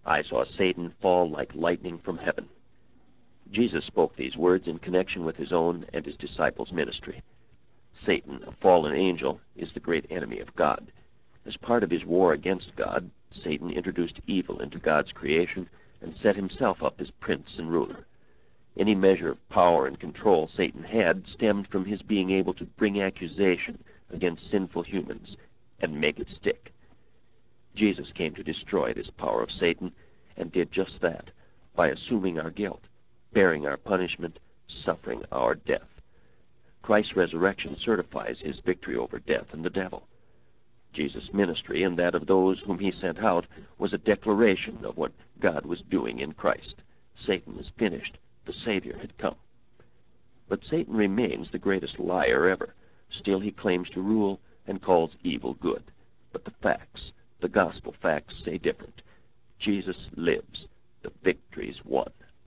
I saw Satan fall like lightning from heaven. Jesus spoke these words in connection with his own and his disciples' ministry. Satan, a fallen angel, is the great enemy of God. As part of his war against God, Satan introduced evil into God's creation and set himself up as prince and ruler. Any measure of power and control Satan had stemmed from his being able to bring accusation against sinful humans and make it stick. Jesus came to destroy this power of Satan and did just that by assuming our guilt, bearing our punishment, suffering our death. Christ's resurrection certifies his victory over death and the devil. Jesus' ministry and that of those whom he sent out was a declaration of what God was doing in Christ. Satan was finished. The Savior had come. But Satan remains the greatest liar ever. Still he claims to rule and calls evil good. But the facts, the gospel facts, say different. Jesus lives. The victory's won.